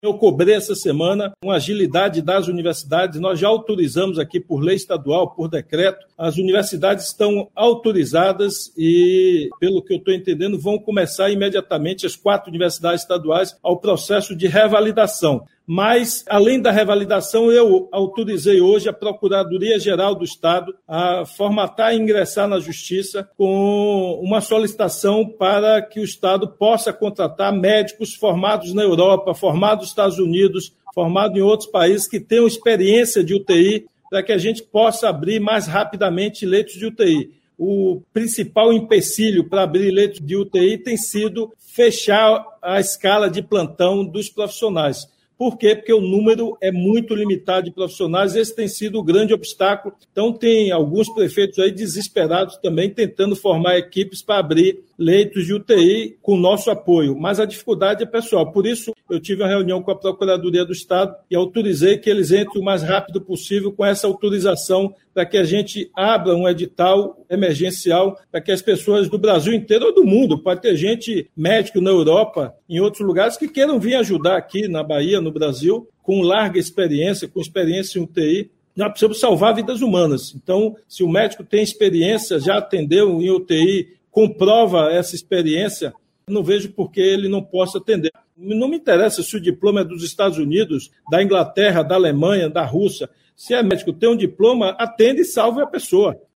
Eu cobrei essa semana uma agilidade das universidades. Nós já autorizamos aqui por lei estadual, por decreto. As universidades estão autorizadas e, pelo que eu estou entendendo, vão começar imediatamente, as 4 universidades estaduais, ao processo de revalidação. Mas, além da revalidação, eu autorizei hoje a Procuradoria-Geral do Estado a formatar e ingressar na Justiça com uma solicitação para que o Estado possa contratar médicos formados na Europa, formados nos Estados Unidos, formados em outros países que tenham experiência de UTI, para que a gente possa abrir mais rapidamente leitos de UTI. O principal empecilho para abrir leitos de UTI tem sido fechar a escala de plantão dos profissionais. Por quê? Porque o número é muito limitado de profissionais, esse tem sido o grande obstáculo. Então, tem alguns prefeitos aí desesperados também tentando formar equipes para abrir leitos de UTI com nosso apoio, mas a dificuldade é pessoal. Por isso, eu tive uma reunião com a Procuradoria do Estado e autorizei que eles entrem o mais rápido possível com essa autorização para que a gente abra um edital emergencial para que as pessoas do Brasil inteiro ou do mundo, pode ter gente médico na Europa, em outros lugares, que queiram vir ajudar aqui na Bahia, no Brasil, com larga experiência, com experiência em UTI. Nós precisamos salvar vidas humanas. Então, se o médico tem experiência, já atendeu em UTI, comprova essa experiência, não vejo por que ele não possa atender. Não me interessa se o diploma é dos Estados Unidos, da Inglaterra, da Alemanha, da Rússia. Se é médico, tem um diploma, atende e salve a pessoa.